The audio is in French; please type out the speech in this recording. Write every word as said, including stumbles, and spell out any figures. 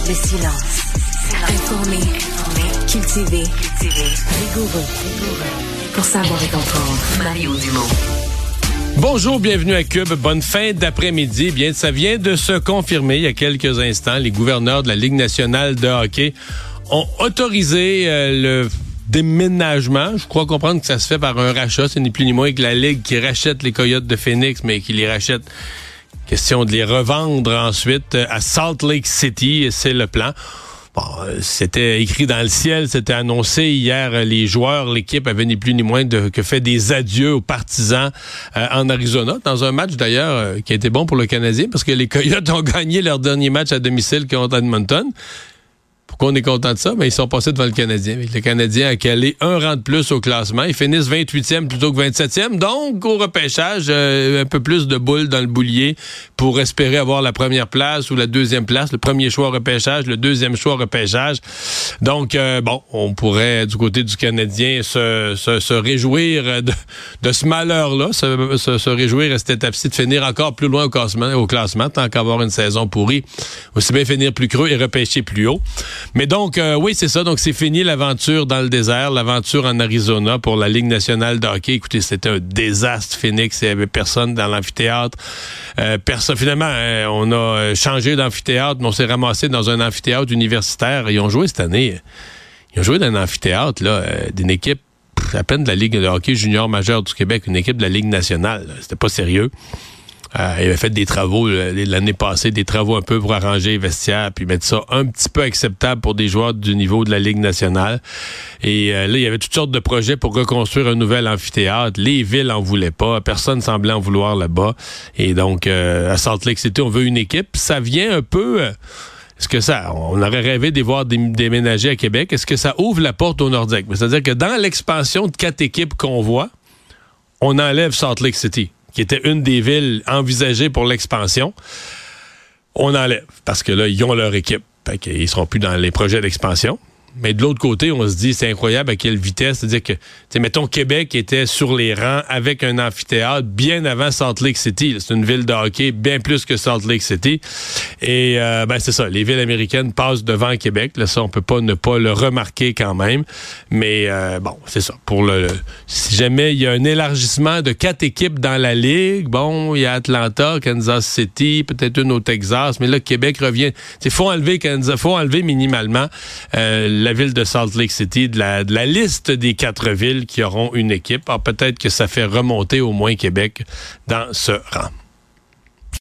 Le silence. Informé. Informé. Cultivé. Cultivé. Rigoureux. Rigoureux. Pour savoir et comprendre. Mario Dumont. Bonjour, bienvenue à Cube. Bonne fin d'après-midi. Bien, ça vient de se confirmer il y a quelques instants. Les gouverneurs de la Ligue nationale de hockey ont autorisé euh, le déménagement. Je crois comprendre que ça se fait par un rachat. C'est ni plus ni moins que la Ligue qui rachète les Coyotes de Phoenix, mais qui les rachète. Question de les revendre ensuite à Salt Lake City. C'est le plan. Bon, c'était écrit dans le ciel, c'était annoncé hier. Les joueurs, l'équipe avait ni plus ni moins de, que fait des adieux aux partisans euh, en Arizona, dans un match d'ailleurs euh, qui a été bon pour le Canadien parce que les Coyotes ont gagné leur dernier match à domicile contre Edmonton. Pourquoi on est content de ça? Ben, ils sont passés devant le Canadien. Le Canadien a calé un rang de plus au classement. Ils finissent vingt-huitième plutôt que vingt-septième. Donc, au repêchage, euh, un peu plus de boules dans le boulier pour espérer avoir la première place ou la deuxième place. Le premier choix au repêchage, le deuxième choix au repêchage. Donc, euh, bon, on pourrait, du côté du Canadien, se, se, se réjouir de, de ce malheur-là, se, se, se réjouir à cette étape-ci de finir encore plus loin au classement, au classement tant qu'avoir une saison pourrie. Aussi bien finir plus creux et repêcher plus haut. Mais donc, euh, oui, c'est ça. Donc, c'est fini l'aventure dans le désert, l'aventure en Arizona pour la Ligue nationale de hockey. Écoutez, c'était un désastre, Phoenix. Il n'y avait personne dans l'amphithéâtre. Euh, personne, finalement, euh, on a changé d'amphithéâtre, mais on s'est ramassé dans un amphithéâtre universitaire. Ils ont joué cette année. Ils ont joué dans un amphithéâtre, là, euh, d'une équipe à peine de la Ligue de hockey junior majeure du Québec, une équipe de la Ligue nationale. Là. C'était pas sérieux. Euh, il avait fait des travaux l'année passée, des travaux un peu pour arranger les vestiaires, puis mettre ça un petit peu acceptable pour des joueurs du niveau de la Ligue nationale. Et euh, là, il y avait toutes sortes de projets pour reconstruire un nouvel amphithéâtre. Les villes en voulaient pas, personne semblait en vouloir là-bas. Et donc, euh, à Salt Lake City, on veut une équipe. Ça vient un peu... Euh, Est-ce que ça, on aurait rêvé de les voir déménager à Québec? Est-ce que ça ouvre la porte au Nordique? C'est-à-dire que dans l'expansion de quatre équipes qu'on voit, on enlève Salt Lake City, qui était une des villes envisagées pour l'expansion. On enlève, parce que là, ils ont leur équipe. Fait qu'ils seront plus dans les projets d'expansion. Mais de l'autre côté, on se dit, c'est incroyable à quelle vitesse. C'est-à-dire que, tu sais, mettons, Québec était sur les rangs avec un amphithéâtre bien avant Salt Lake City. C'est une ville de hockey bien plus que Salt Lake City. Et, euh, ben, c'est ça. Les villes américaines passent devant Québec. Là, ça, on peut pas ne pas le remarquer quand même. Mais, euh, bon, c'est ça. Pour le, le, si jamais il y a un élargissement de quatre équipes dans la Ligue, bon, il y a Atlanta, Kansas City, peut-être une au Texas. Mais là, Québec revient. Il faut enlever Kansas, faut enlever minimalement, euh, la ville de Salt Lake City, de la, de la liste des quatre villes qui auront une équipe. Alors peut-être que ça fait remonter au moins Québec dans ce rang.